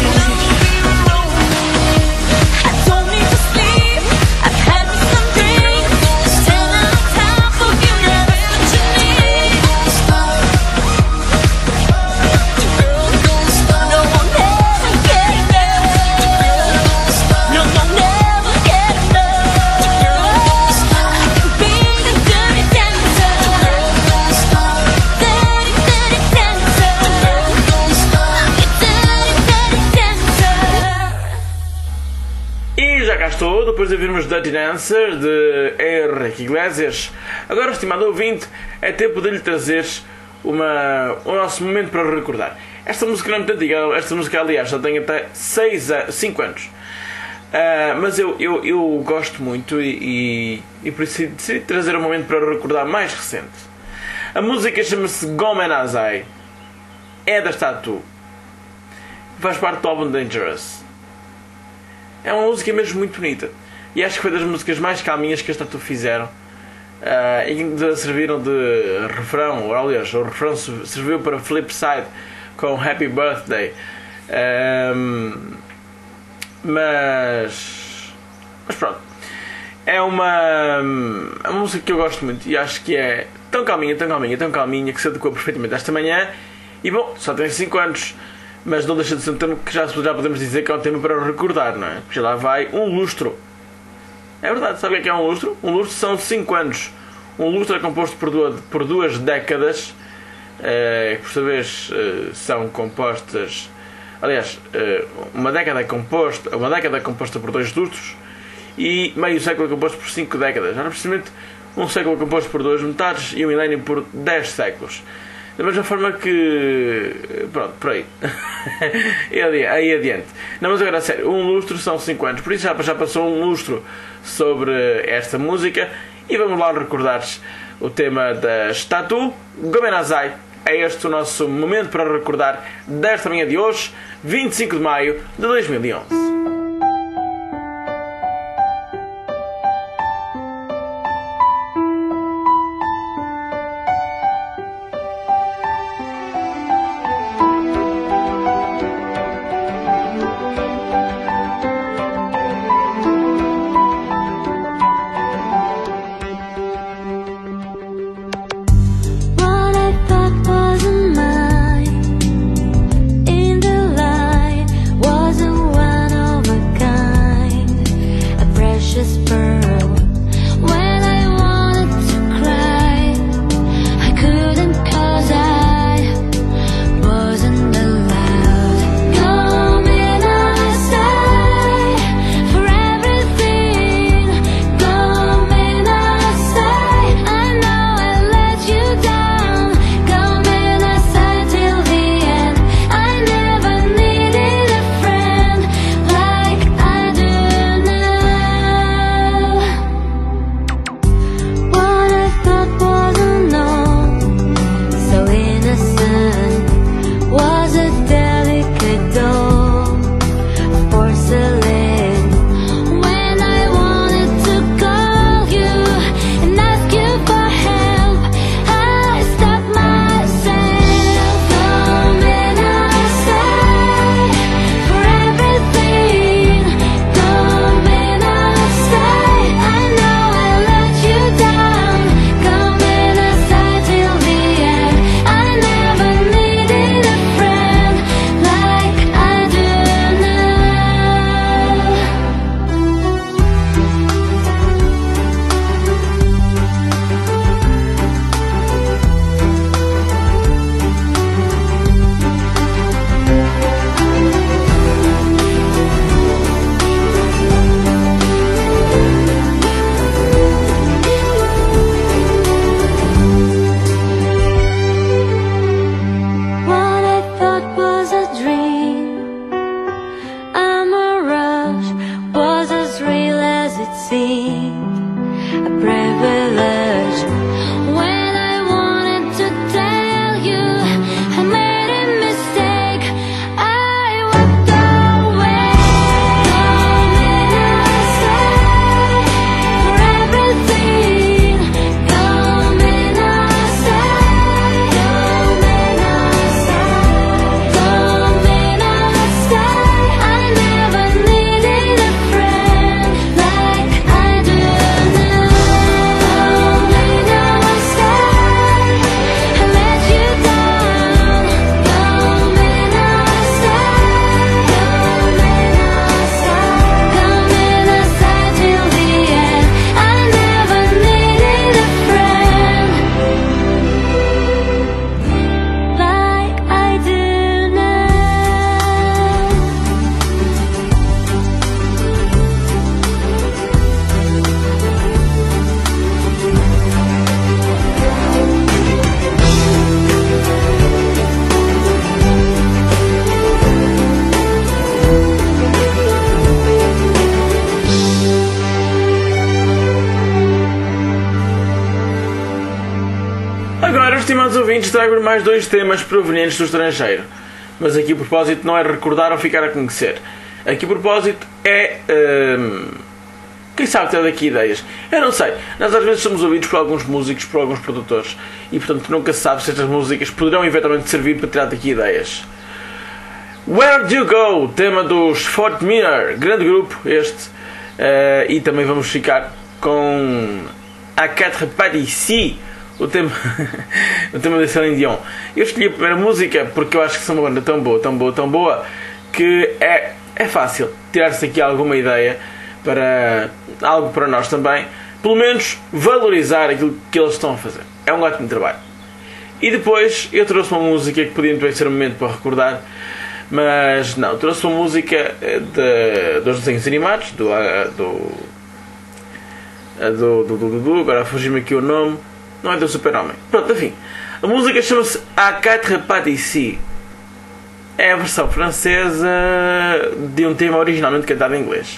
I don't need to sleep. I've had me some drinks. Still on top of you, never what you need. No, I'll never get enough. No, I'll never get enough. I can be the dirty dancer. Dirty, dirty dancer. Dirty, dirty dancer. E já cá estou, depois de ouvirmos Dirty Dancer de Henrique Iglesias. Agora, estimado ouvinte, é tempo de lhe trazer o nosso momento para recordar. Esta música não é muito antiga, esta música, aliás, já tem até 5 anos. Mas eu gosto muito e por isso decidi trazer um momento para recordar mais recente. A música chama-se Gomenazai, é da Tatu, faz parte do álbum Dangerous. É uma música mesmo muito bonita e acho que foi das músicas mais calminhas que as Tatu fizeram, e ainda serviram de refrão, ou aliás, o refrão serviu para Flipside com Happy Birthday. Mas pronto, é uma música que eu gosto muito e acho que é tão calminha que se adequa perfeitamente a esta manhã. E bom, só tem 5 anos, mas não deixa de ser um tema que já podemos dizer que é um tema para recordar, não é? Porque já lá vai um lustro. É verdade, sabe o que é um lustro? Um lustro são 5 anos. Um lustro é composto por 2 décadas, que por sua vez são compostas. Aliás, uma década é composta por 2 lustros e meio século é composto por 5 décadas. Era precisamente um século composto por 2 metades e um milénio por 10 séculos. Da mesma forma que... pronto, por aí. aí adiante. Não, mas agora a sério, um lustro são 5 anos. Por isso já passou um lustro sobre esta música. E vamos lá recordar o tema da Tatu, Gomenazai. É este o nosso momento para recordar desta manhã de hoje, 25 de maio de 2011. What I thought wasn't mine in the light wasn't one seemed a privilege. When I wanted to tell you I made a mistake, I walked away. Come and I stay for everything. Come and I stay. Come and I stay. Come and I stay. I never needed a friend like I do now. Come and I stay. I let you down. Come and I stay. Come and I stay. Come and I stay till the end. I never needed a friend like I do now. Agora, estimados ouvintes, trago mais 2 temas provenientes do estrangeiro. Mas aqui o propósito não é recordar ou ficar a conhecer. Aqui o propósito é... quem sabe ter daqui ideias. Eu não sei. Nós às vezes somos ouvidos por alguns músicos, por alguns produtores. E portanto nunca se sabe se estas músicas poderão eventualmente servir para tirar daqui ideias. Where Do You Go? Tema dos Fort Minor. Grande grupo este. E também vamos ficar com A Quatre Pas d'Ici. O tema da Céline Dion. Eu escolhi a primeira música porque eu acho que são uma banda tão boa, tão boa, tão boa, que é fácil tirar-se aqui alguma ideia para algo para nós também, pelo menos valorizar aquilo que eles estão a fazer. É um ótimo trabalho. E depois eu trouxe uma música que podia muito bem ser um momento para recordar, mas não, trouxe uma música dos desenhos animados, agora fugiu-me aqui o nome. Não é do Super-Homem. Pronto, enfim. A música chama-se A Quatre Pas d'Ici. É a versão francesa de um tema originalmente cantado em inglês.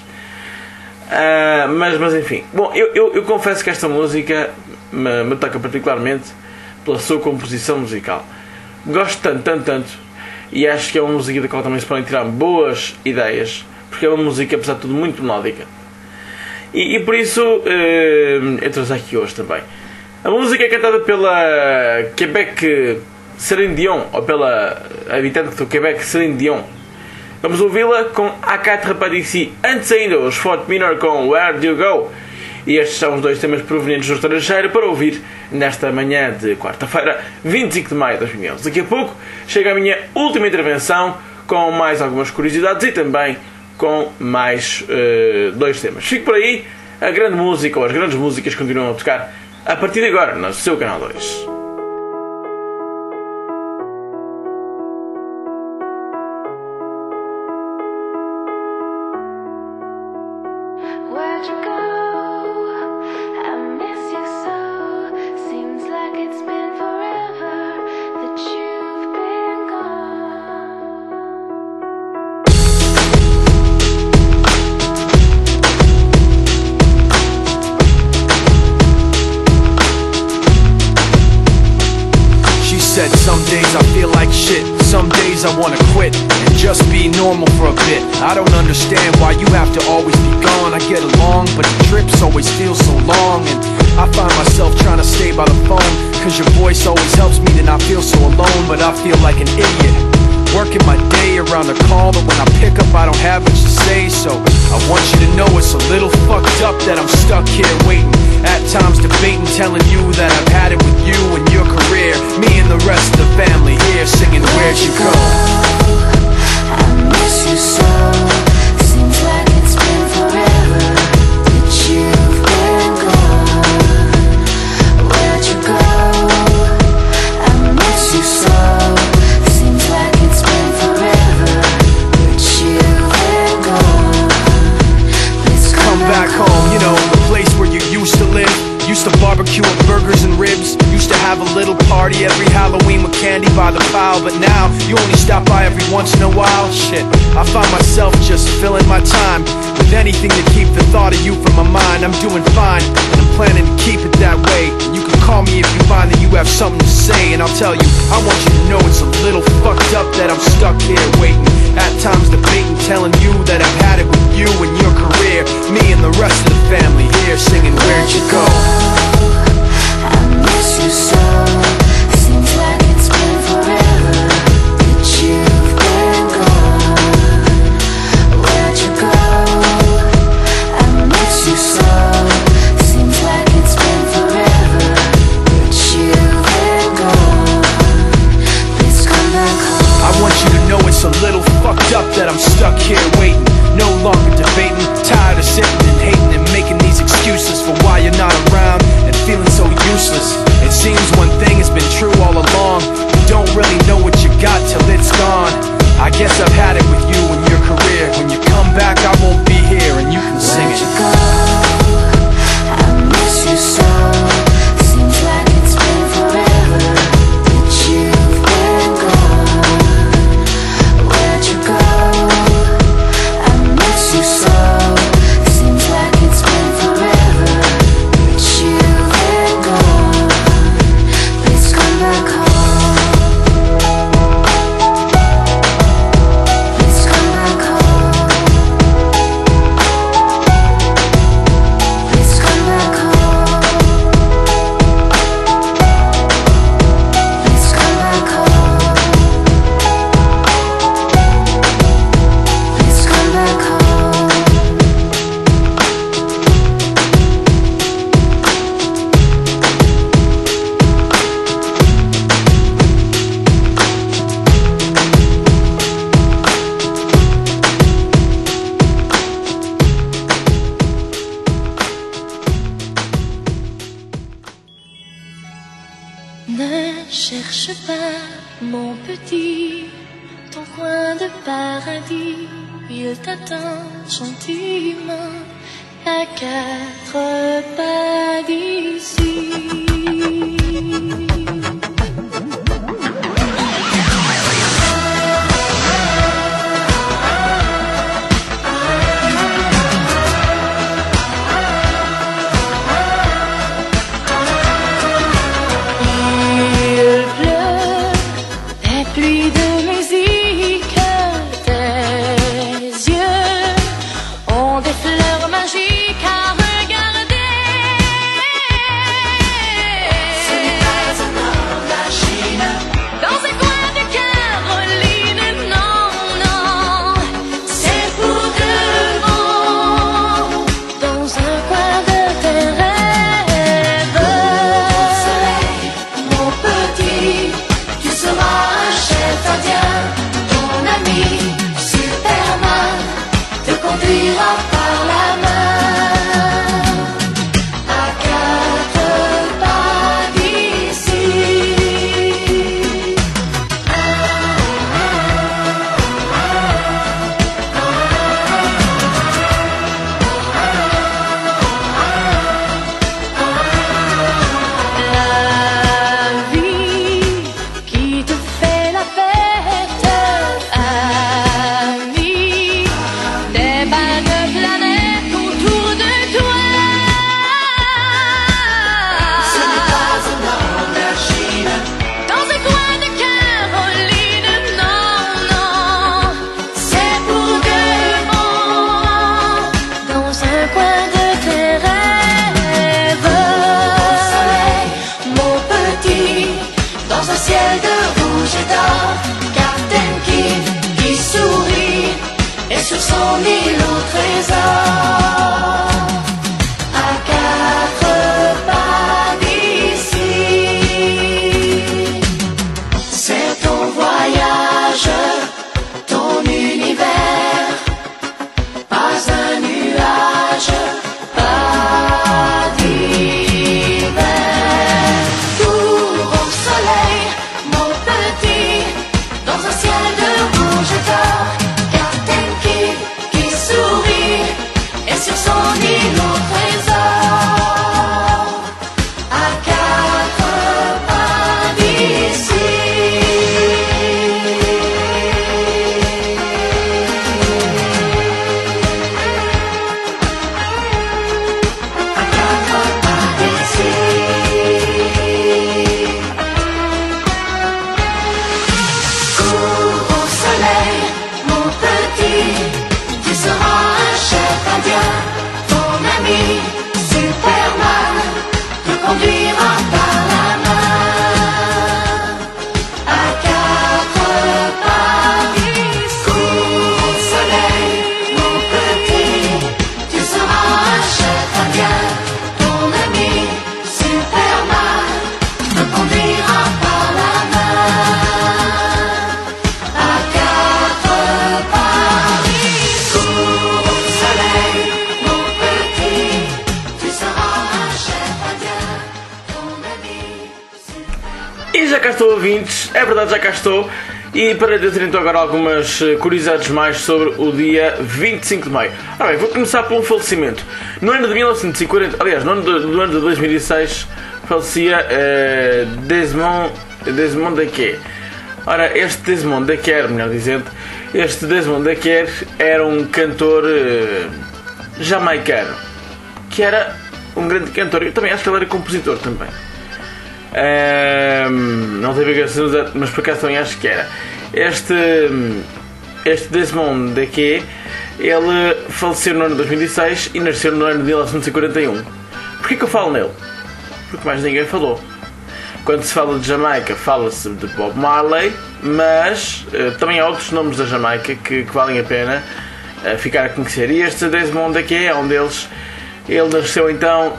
Mas enfim. Bom, eu confesso que esta música me toca particularmente pela sua composição musical. Gosto tanto. E acho que é uma música da qual também se podem tirar boas ideias. Porque é uma música, apesar de tudo, muito melódica. E por isso eu trouxe aqui hoje também. A música é cantada pela Quebec Céline Dion, ou pela habitante do Quebec Céline Dion. Vamos ouvi-la com A Quatre Pas d'Ici. Antes ainda, os Fort Minor com Where Do You Go? E estes são os 2 temas provenientes do estrangeiro para ouvir nesta manhã de quarta-feira, 25 de maio de 2011. Daqui a pouco chega a minha última intervenção com mais algumas curiosidades e também com mais 2 temas. Fico por aí, a grande música ou as grandes músicas continuam a tocar a partir de agora no seu canal 2. Where'd you go? I miss you so. Seems like it's been forever that you've been gone. She said some days I feel like shit, some days I wanna quit and just be normal for a bit. I don't understand why you have to always be gone. I get along, but the trips always feel so long. And I find myself trying to stay by the phone, cause your voice always helps me to not feel so alone. But I feel like an idiot, working my day around a call, but when I pick up I don't have much to say. So I want you to know it's a little fucked up that I'm stuck here waiting, at times debating, telling you that I've had it with you and your career. Me and the rest of the family here singing Where'd You Go? I miss you so. Seems like it's been forever that you've been gone. Where'd you go? I miss you so. Seems like it's been forever that you've been gone. Please Come back home, you know, the place where you used to live. Used to barbecue and burgers and ribs. Used to have a little party every Halloween with candy by the pile, but now you only stop by every once in a while. Shit, I find myself just filling my time with anything to keep the thought of you from my mind. I'm doing fine, and I'm planning to keep it that way. And you can call me if you find that you have something to say, and I'll tell you, I want you to know it's a little fucked up that I'm stuck here waiting, at times debating, telling you that I've had it with you and your career, me and the rest of the family here singing Where'd You Go? I miss you so. Seems like it's been forever that you've been gone. Where'd you go? I miss you so. Seems like it's been forever that you've been gone. Please come back home. I want you to know it's a little fucked up that I'm stuck here waiting, no longer debating, tired of sitting and hating and making these excuses for why you're not around and feeling so useless. It seems one thing has been true all along, you don't really know what you got till it's gone. I guess I've had it with you and your career. When you come back I won't be here and you can sing Where'd it. you go? I miss you so. Seems like it's been forever that you've been gone. Where'd you go? I miss you so. Seems like it's been forever that you've been gone. Please come back home. Please come back home. Please come back home. Please come back home. Please come back home. Ne cherche pas, mon petit, ton coin de paradis. Il t'attend gentiment à 4 pas d'ici. Il pleut des pluies de musique, tes yeux ont des fleurs magiques à regarder. Ce n'est pas un homme de la Chine, dans un coin de Caroline, non, non, c'est pour de bon, dans un coin de tes rêves. Mon petit, tu seras un chef indien, ton ami Superman te conduira par la main à 4 pas d'ici. La vie qui te fait la fête, ami, des balles de planètes autour de toi. Ce n'est pas un homme de la Chine, dans un coin de Caroline, non, non, c'est pour de bon, dans un coin de tes rêves. Soleil, mon petit, dans un ciel de rouge et d'or, Captain Kidd qui sourit, et sur son île au trésor, à 4 pas d'ici. C'est ton voyage, ton univers, pas un nuage, pas d'hiver. Cours au soleil, mon petit, dans un ciel de rouge et d'or, Captain Kidd qui sourit, et já cá estou, ouvintes, é verdade, já cá estou. E para dizer então agora algumas curiosidades mais sobre o dia 25 de maio. Ora bem, vou começar por um falecimento. No ano de 1940, aliás, no ano de 2006, falecia Desmond Dekker. Ora, este Desmond Dekker, melhor dizendo, este Desmond Dekker era um cantor jamaicano, que era um grande cantor. Eu também acho que ele era compositor também. Não sei bem, mas por acaso também acho que era. Este Desmond Dekker, ele faleceu no ano de 2006 e nasceu no ano de 1941. Porquê que eu falo nele? Porque mais ninguém falou. Quando se fala de Jamaica, fala-se de Bob Marley, mas também há outros nomes da Jamaica que valem a pena ficar a conhecer. E este Desmond Dekker é um deles. Ele nasceu então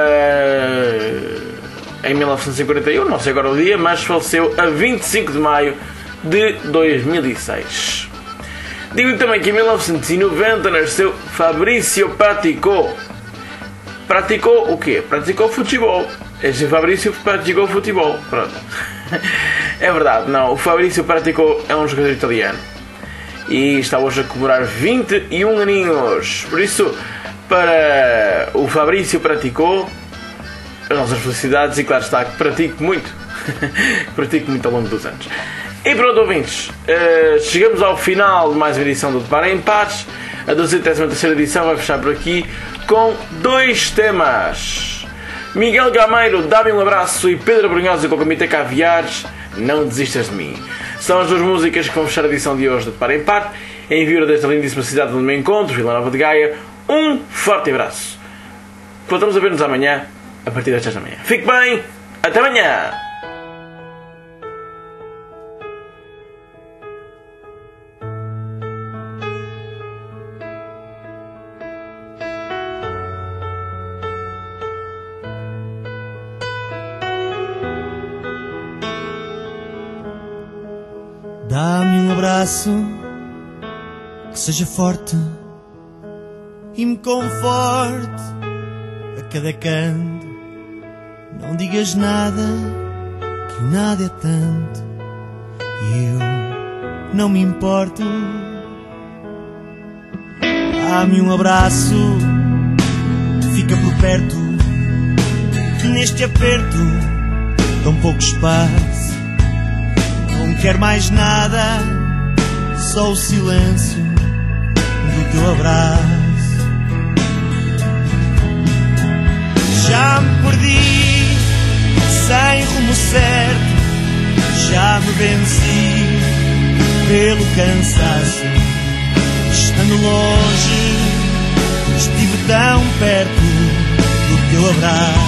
em 1941, não sei agora o dia, mas faleceu a 25 de maio de 2006. Digo também que em 1990 nasceu Fabrício Praticou. Praticou o quê? Praticou futebol. Este Fabrício praticou futebol. Pronto. É verdade, não. O Fabrício Praticou é um jogador italiano. E está hoje a comemorar 21 aninhos. Por isso, para o Fabrício Praticou, as nossas felicidades, e claro está que pratico muito. Pratico muito ao longo dos anos. E pronto, ouvintes, chegamos ao final de mais uma edição do Depara em Pares. A 203ª edição vai fechar por aqui com 2 temas. Miguel Gameiro, Dá-me um Abraço, e Pedro Brunhosa com o Comitê Caviares, Não Desistas de Mim. São as 2 músicas que vão fechar a edição de hoje do Depara em Pares. Envio desta lindíssima cidade onde me encontro, Vila Nova de Gaia, um forte abraço. Voltamos a ver-nos amanhã, a partir das 10 da manhã. Fique bem, até amanhã! Dá-me um abraço que seja forte e me conforte a cada canto. Não digas nada, que nada é tanto, e eu não me importo. Dá-me um abraço, fica por perto, neste aperto, tão pouco espaço. Não quero mais nada, só o silêncio do teu abraço. Já me perdi, sem rumo certo, já me venci pelo cansaço. Estando longe, estive tão perto do teu abraço.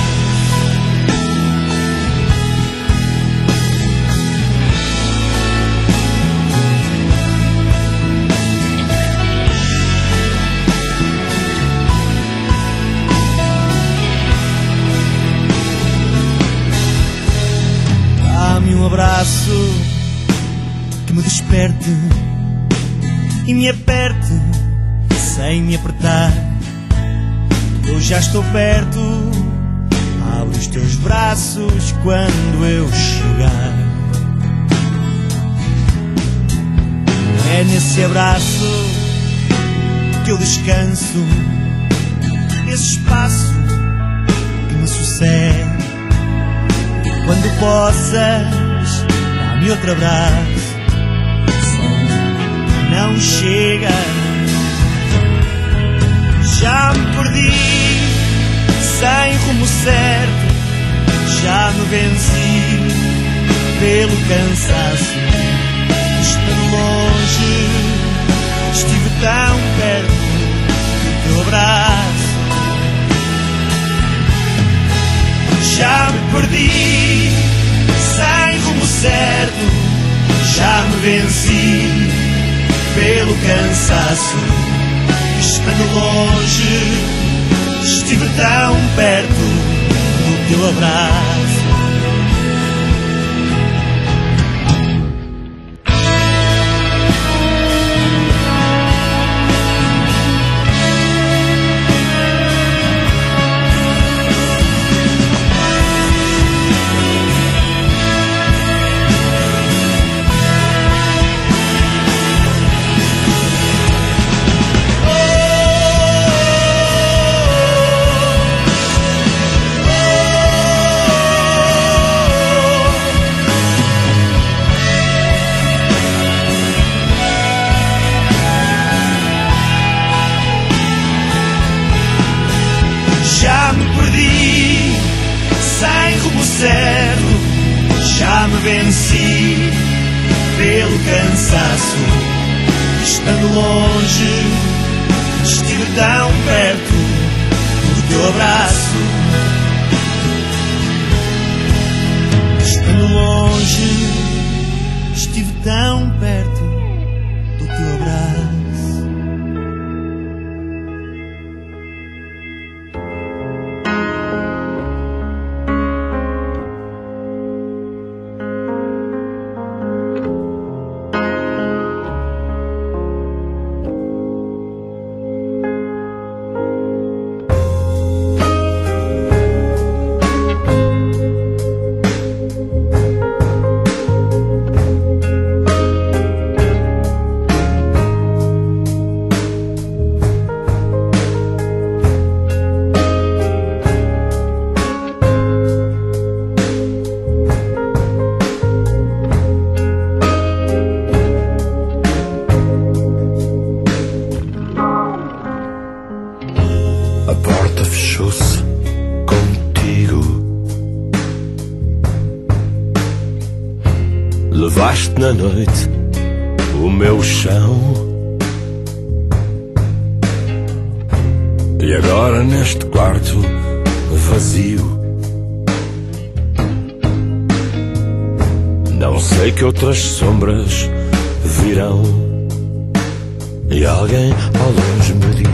Um abraço que me desperte e me aperte sem me apertar. Eu já estou perto, abre os teus braços quando eu chegar. É nesse abraço que eu descanso, esse espaço que me sossega. Quando possas, dá-me outro abraço, só não chega. Já me perdi, sem rumo certo, já me venci pelo cansaço. Estando longe, estive tão perto do teu abraço. Já me perdi, sem rumo certo, já me venci pelo cansaço. Estando longe, estive tão perto do teu abraço. me venci pelo cansaço. Estando longe, estive tão perto do teu abraço. Estando longe, estive tão perto do teu abraço. A porta fechou-se contigo. Levaste na noite o meu chão. E agora neste quarto vazio, não sei que outras sombras virão. E alguém ao longe me diz: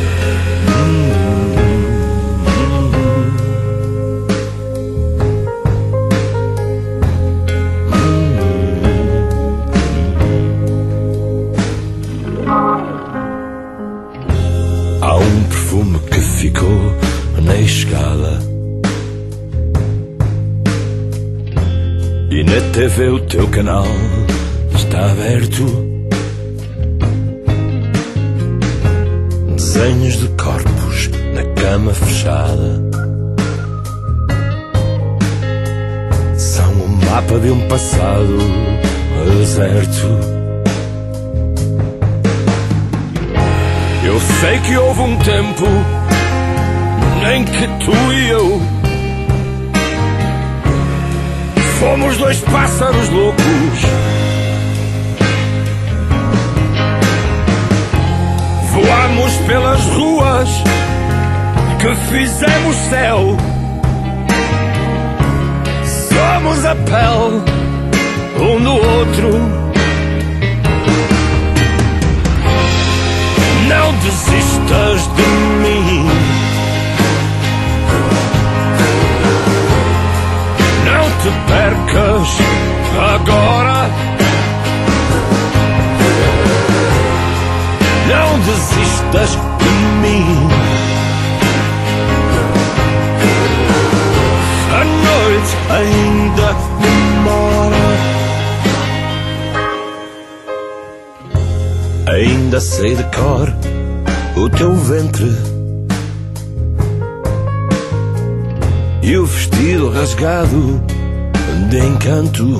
há um perfume que ficou na escada, e na TV o teu canal está aberto. Desenhos de corpos na cama fechada são o mapa de um passado deserto. Eu sei que houve um tempo em que tu e eu fomos dois pássaros loucos. Voamos pelas ruas que fizemos céu. Somos a pele um do outro. Não desistas de mim. Não te percas agora. Não desistas de mim. A noite ainda demora. Ainda sei de cor o teu ventre e o vestido rasgado de encanto.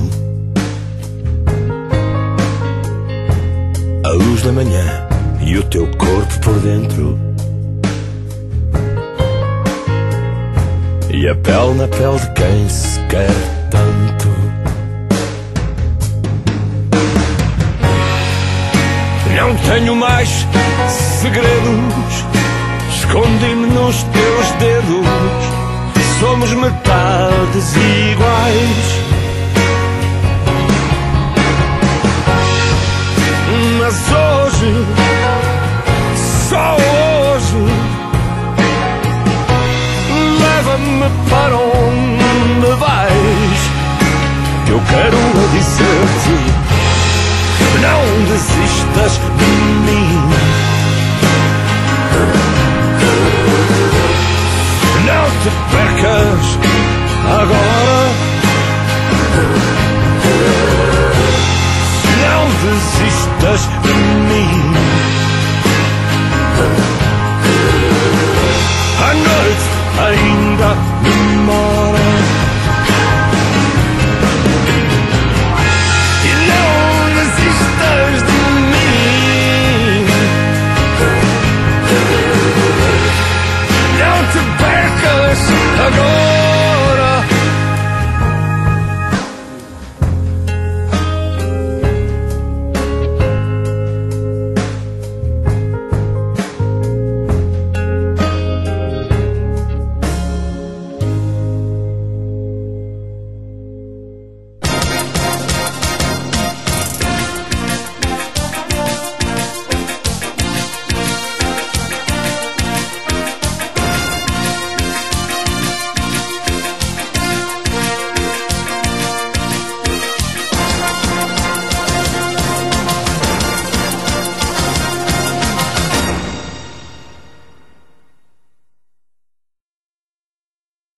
A luz da manhã e o teu corpo por dentro, e a pele na pele de quem se quer tanto. Não tenho mais segredos, escondi-me nos teus dedos. Somos metades iguais, mas hoje, só hoje, leva-me para onde vais. Eu quero dizer-te: não desistas de mim. Não te percas agora. Não desistas de mim.